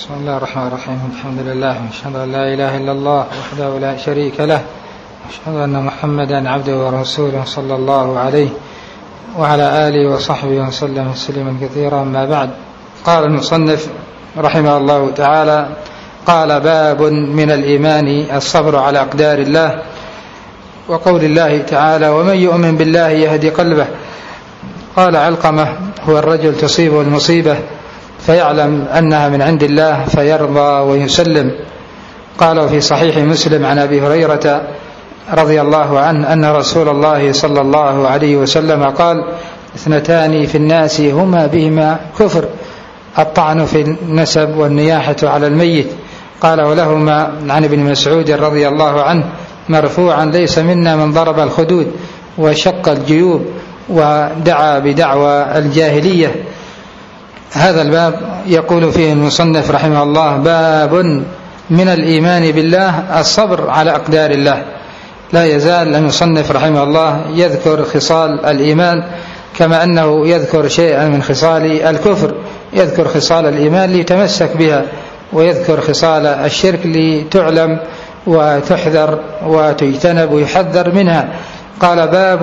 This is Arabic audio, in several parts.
بسم الله الرحمن الرحيم. الحمد لله وأشهد أن لا إله إلا الله وحده لا شريك له، وأشهد أن محمدا عبده ورسوله صلى الله عليه وعلى آله وصحبه وسلم تسليما كثيرا. ما بعد، قال المصنف رحمه الله تعالى: قال: باب من الإيمان الصبر على أقدار الله، وقول الله تعالى: ومن يؤمن بالله يهدي قلبه. قال علقمة: هو الرجل تصيبه المصيبة فيعلم أنها من عند الله فيرضى ويسلم. قال في صحيح مسلم عن أبي هريرة رضي الله عنه أن رسول الله صلى الله عليه وسلم قال: اثنتان في الناس هما بهما كفر، الطعن في النسب والنياحة على الميت. قال: ولهما عن ابن مسعود رضي الله عنه مرفوعا: ليس منا من ضرب الخدود وشق الجيوب ودعا بدعوى الجاهلية. هذا الباب يقول فيه المصنف رحمه الله: باب من الإيمان بالله الصبر على أقدار الله. لا يزال المصنف رحمه الله يذكر خصال الإيمان، كما أنه يذكر شيئا من خصال الكفر، يذكر خصال الإيمان ليتمسك بها، ويذكر خصال الشرك لتعلم وتحذر وتجتنب ويحذر منها. قال: باب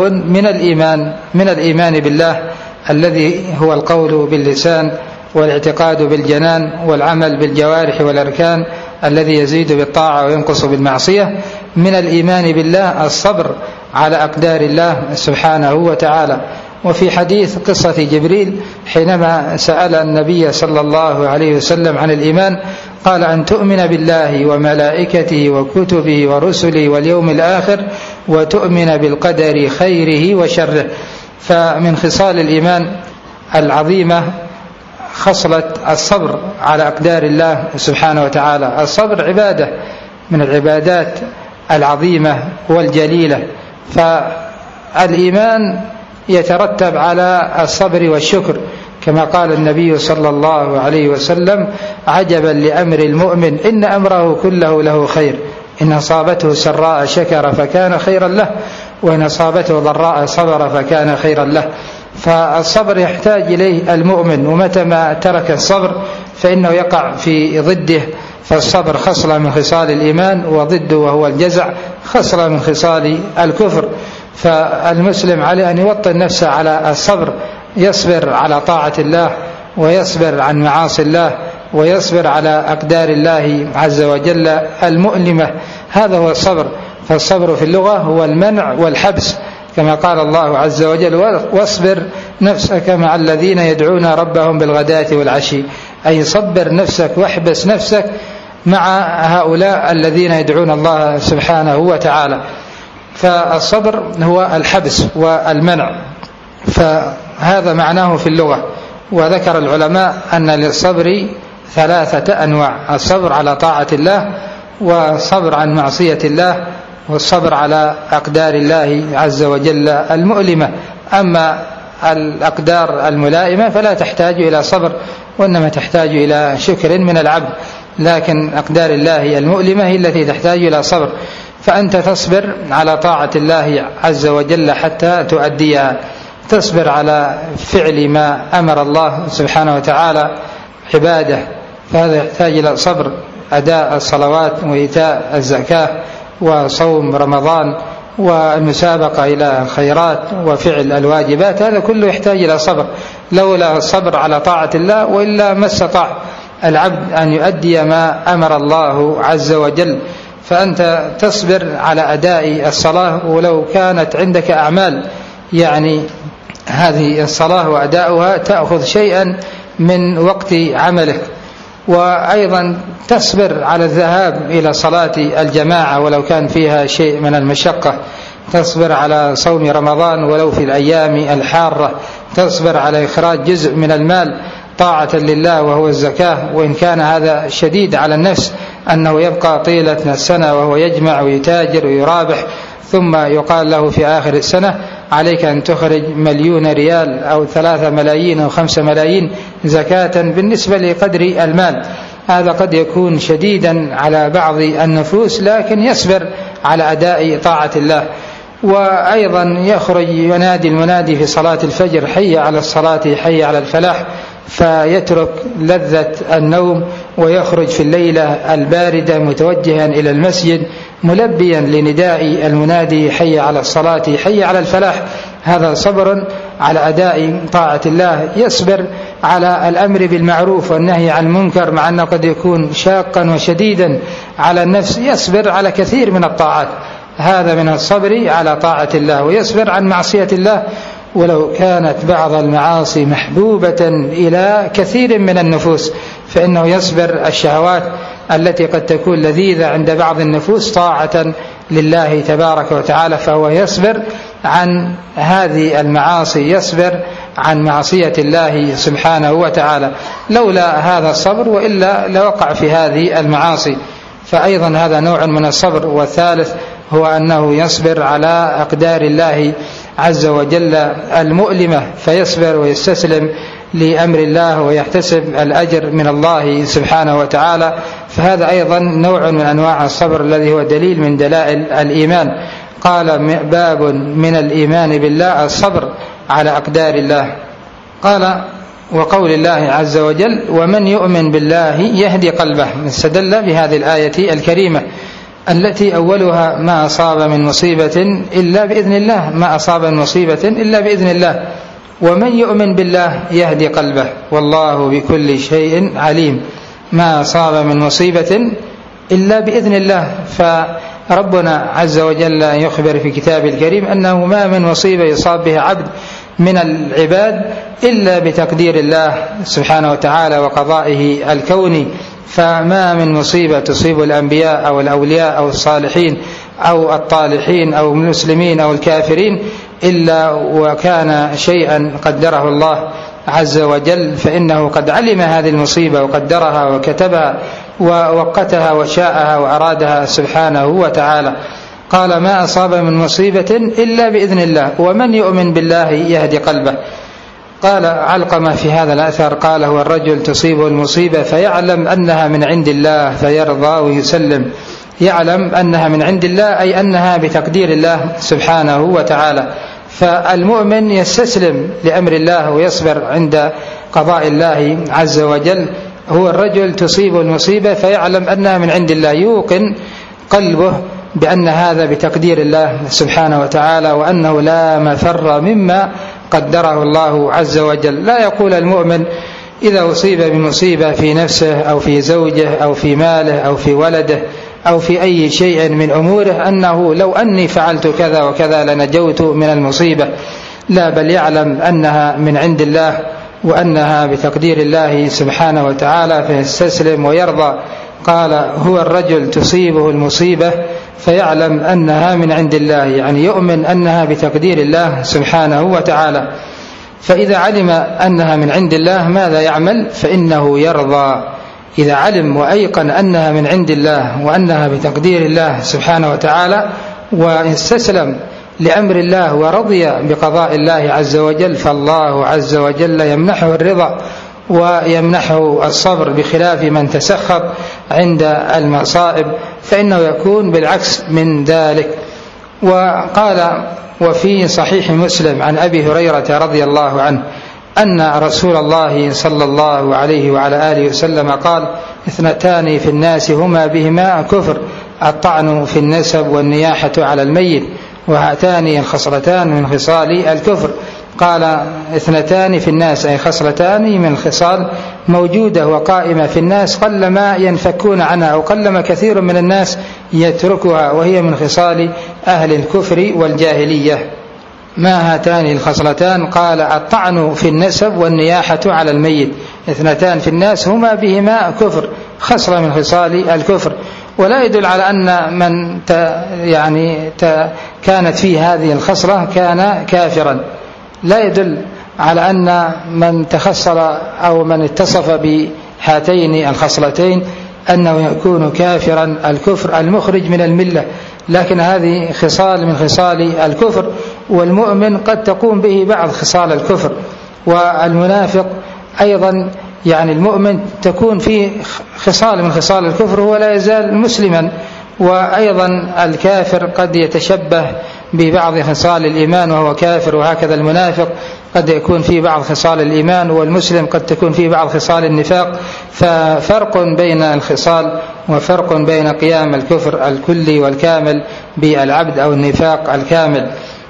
من الإيمان بالله، الذي هو القول باللسان والاعتقاد بالجنان والعمل بالجوارح والأركان، الذي يزيد بالطاعة وينقص بالمعصية. من الإيمان بالله الصبر على أقدار الله سبحانه وتعالى. وفي حديث قصة جبريل حينما سأل النبي صلى الله عليه وسلم عن الإيمان، قال: أن تؤمن بالله وملائكته وكتبه ورسله واليوم الآخر، وتؤمن بالقدر خيره وشره. فمن خصال الإيمان العظيمة خصلة الصبر على أقدار الله سبحانه وتعالى. الصبر عبادة من العبادات العظيمة والجليلة، فالإيمان يترتب على الصبر والشكر، كما قال النبي صلى الله عليه وسلم: عجبا لأمر المؤمن إن أمره كله له خير، إن أصابته سراء شكر فكان خيرا له، وإن أصابته ضراء صبر فكان خيرا له. فالصبر يحتاج إليه المؤمن، ومتى ما ترك الصبر فإنه يقع في ضده. فالصبر خصلة من خصال الإيمان، وضده وهو الجزع خصلة من خصال الكفر. فالمسلم عليه أن يوطن نفسه على الصبر، يصبر على طاعة الله، ويصبر عن معاصي الله، ويصبر على أقدار الله عز وجل المؤلمة. هذا هو الصبر. فالصبر في اللغة هو المنع والحبس، كما قال الله عز وجل: واصبر نفسك مع الذين يدعون ربهم بالغداة والعشي. أي صبر نفسك واحبس نفسك مع هؤلاء الذين يدعون الله سبحانه وتعالى. فالصبر هو الحبس والمنع، فهذا معناه في اللغة. وذكر العلماء أن للصبر 3 أنواع: الصبر على طاعة الله، والصبر عن معصية الله، والصبر على أقدار الله عز وجل المؤلمة. أما الأقدار الملائمة فلا تحتاج إلى صبر، وإنما تحتاج إلى شكر من العبد، لكن أقدار الله المؤلمة هي التي تحتاج إلى صبر. فأنت تصبر على طاعة الله عز وجل حتى تؤديها، تصبر على فعل ما أمر الله سبحانه وتعالى عباده، فهذا يحتاج إلى صبر. أداء الصلوات وإيتاء الزكاة وصوم رمضان والمسابقة إلى الخيرات وفعل الواجبات، هذا كله يحتاج إلى صبر. لولا الصبر على طاعة الله وإلا ما استطاع العبد أن يؤدي ما أمر الله عز وجل. فأنت تصبر على أداء الصلاة ولو كانت عندك أعمال، يعني هذه الصلاة وأداؤها تأخذ شيئا من وقت عملك. وأيضا تصبر على الذهاب إلى صلاة الجماعة ولو كان فيها شيء من المشقة، تصبر على صوم رمضان ولو في الأيام الحارة، تصبر على إخراج جزء من المال طاعة لله وهو الزكاة، وإن كان هذا شديد على النفس أنه يبقى طيلة السنة وهو يجمع ويتاجر ويرابح، ثم يقال له في آخر السنة: عليك أن تخرج 1,000,000 ريال أو 3 ملايين أو 5 ملايين زكاة بالنسبة لقدر المال. هذا قد يكون شديدا على بعض النفوس، لكن يصبر على أداء طاعة الله. وأيضا يخرج ينادي المنادي في صلاة الفجر: حي على الصلاة حي على الفلاح، فيترك لذة النوم ويخرج في الليلة الباردة متوجها إلى المسجد ملبيا لنداء المنادي حي على الصلاة حي على الفلاح. هذا صبر على أداء طاعة الله، يصبر على الأمر بالمعروف والنهي عن المنكر مع أنه قد يكون شاقا وشديدا على النفس، يصبر على كثير من الطاعات. هذا من الصبر على طاعة الله. ويصبر عن معصية الله ولو كانت بعض المعاصي محبوبة إلى كثير من النفوس، فإنه يصبر الشهوات التي قد تكون لذيذة عند بعض النفوس طاعة لله تبارك وتعالى، فهو يصبر عن هذه المعاصي، يصبر عن معصية الله سبحانه وتعالى. لولا هذا الصبر وإلا لوقع في هذه المعاصي. فأيضا هذا نوع من الصبر. والثالث هو أنه يصبر على أقدار الله عز وجل المؤلمة، فيصبر ويستسلم لأمر الله ويحتسب الأجر من الله سبحانه وتعالى. فهذا أيضا نوع من أنواع الصبر الذي هو دليل من دلائل الإيمان. قال باب من الإيمان بالله الصبر على أقدار الله. قال وقول الله عز وجل ومن يؤمن بالله يهدي قلبه، استدل بهذه الآية الكريمة التي أولها ما أصاب من مصيبة إلا بإذن الله، ما أصاب من مصيبة إلا بإذن الله. ومن يؤمن بالله يهدي قلبه والله بكل شيء عليم. ما أصاب من مصيبة إلا بإذن الله. فربنا عز وجل يخبر في كتابه الكريم أنه ما من مصيبة يصاب بها عبد من العباد إلا بتقدير الله سبحانه وتعالى وقضائه الكوني. فما من مصيبة تصيب الأنبياء أو الأولياء أو الصالحين أو الطالحين أو المسلمين أو الكافرين إلا وكان شيئا قدره الله عز وجل، فإنه قد علم هذه المصيبة وقدرها وكتبها ووقتها وشاءها وأرادها سبحانه وتعالى. قال ما أصاب من مصيبة إلا بإذن الله ومن يؤمن بالله يهدي قلبه. قال علقمة في هذا الأثر قال هو الرجل تصيبه المصيبة فيعلم أنها من عند الله فيرضى ويسلم. يعلم أنها من عند الله أي أنها بتقدير الله سبحانه وتعالى. فالمؤمن يستسلم لأمر الله ويصبر عند قضاء الله عز وجل. هو الرجل تصيبه المصيبة فيعلم أنها من عند الله، يوقن قلبه بأن هذا بتقدير الله سبحانه وتعالى وأنه لا مفر مما قدره الله عز وجل. لا يقول المؤمن إذا أصيب بمصيبة في نفسه أو في زوجه أو في ماله أو في ولده أو في أي شيء من أموره أنه لو أني فعلت كذا وكذا لنجوت من المصيبة. لا، بل يعلم أنها من عند الله وأنها بتقدير الله سبحانه وتعالى فيستسلم ويرضى. قال هو الرجل تصيبه المصيبة فيعلم أنها من عند الله، يعني يؤمن أنها بتقدير الله سبحانه وتعالى. فإذا علم أنها من عند الله ماذا يعمل؟ فإنه يرضى. إذا علم وأيقن أنها من عند الله وأنها بتقدير الله سبحانه وتعالى واستسلم لأمر الله ورضي بقضاء الله عز وجل، فالله عز وجل يمنحه الرضا ويمنحه الصبر، بخلاف من تسخط عند المصائب فإنه يكون بالعكس من ذلك. وقال وفي صحيح مسلم عن أبي هريرة رضي الله عنه أن رسول الله صلى الله عليه وعلى آله وسلم قال اثنتان في الناس هما بهما كفر، الطعن في النسب والنياحة على الميت، وهاتان الخصلتان من خصال الكفر. قال اثنتان في الناس أي خصلتان من الخصال موجودة وقائمة في الناس قلما ينفكون عنها أو قلما كثير من الناس يتركها، وهي من خصال أهل الكفر والجاهلية. ما هاتان الخصلتان؟ قال الطعن في النسب والنياحة على الميت. اثنتان في الناس هما بهما كفر، خصلة من خصال الكفر. ولا يدل على أن من كانت فيه هذه الخصلة كان كافرا، لا يدل على أن من تخصل أو من اتصف بهاتين الخصلتين أنه يكون كافرا الكفر المخرج من الملة، لكن هذه خصال من خصال الكفر، والمؤمن قد تقوم به بعض خصال الكفر، والمنافق أيضا المؤمن تكون فيه خصال من خصال الكفر ولا يزال مسلما وأيضا الكافر قد يتشبه ببعض خصال الإيمان وهو كافر، وهكذا المنافق قد يكون فيه بعض خصال الإيمان، والمسلم قد تكون فيه بعض خصال النفاق. ففرق بين الخصال وفرق بين قيام الكفر الكلي والكامل بالعبد أو النفاق الكامل.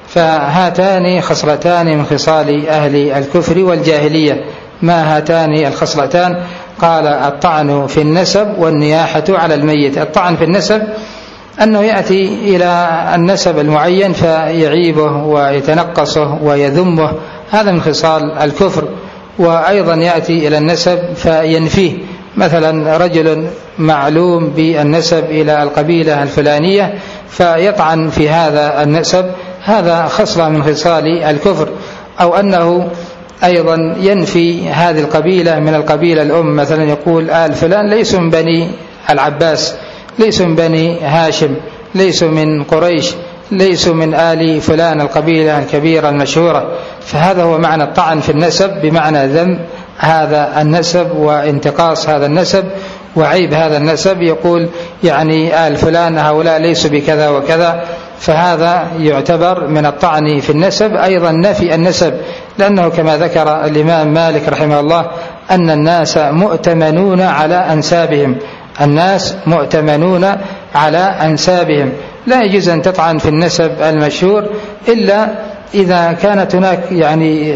فهاتان خصلتان من خصال أهل الكفر والجاهلية. ما هاتان الخصلتان؟ قال الطعن في النسب والنياحة على الميت. الطعن في النسب أنه يأتي إلى النسب المعين فيعيبه ويتنقصه ويذمه، هذا من خصال الكفر. وأيضا يأتي إلى النسب فينفيه، مثلا رجل معلوم بالنسب إلى القبيلة الفلانية فيطعن في هذا النسب، هذا خصلة من خصال الكفر. أو أنه أيضا ينفي هذه القبيلة من القبيلة الأم، مثلا يقول آل فلان ليسوا من بني العباس، ليسوا من بني هاشم، ليسوا من قريش، ليسوا من آل فلان القبيلة الكبيرة المشهورة. فهذا هو معنى الطعن في النسب، بمعنى ذم هذا النسب وانتقاص هذا النسب وعيب هذا النسب. يقول يعني آل فلان هؤلاء ليسوا بكذا وكذا، فهذا يعتبر من الطعن في النسب. أيضا نفي النسب، لأنه كما ذكر الإمام مالك رحمه الله أن الناس مؤتمنون على أنسابهم، الناس مؤتمنون على أنسابهم. لا يجوز أن تطعن في النسب المشهور إلا إذا كانت هناك يعني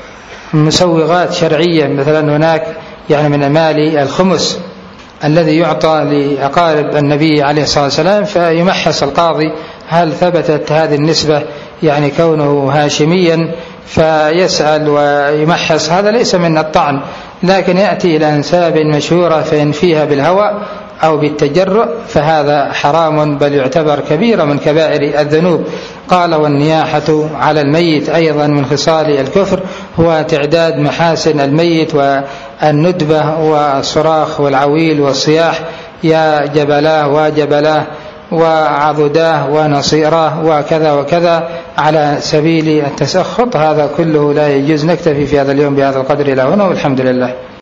مسوغات شرعية، مثلا هناك يعني من مال الخمس الذي يعطى لأقارب النبي عليه الصلاة والسلام، فيمحص القاضي هل ثبتت هذه النسبة، يعني كونه هاشميا، فيسأل ويمحص. هذا ليس من الطعن، لكن يأتي إلى أنساب مشهورة فينفيها بالهوى أو بالتجرؤ، فهذا حرام، بل يعتبر كبيرة من كبائر الذنوب. قال والنياحة على الميت أيضا من خصال الكفر، هو تعداد محاسن الميت والندبة والصراخ والعويل والصياح، يا جبلاه وجبلاه وعضداه ونصيراه وكذا وكذا على سبيل التسخط. هذا كله لا يجوز. نكتفي في هذا اليوم بهذا القدر إلى هنا، والحمد لله.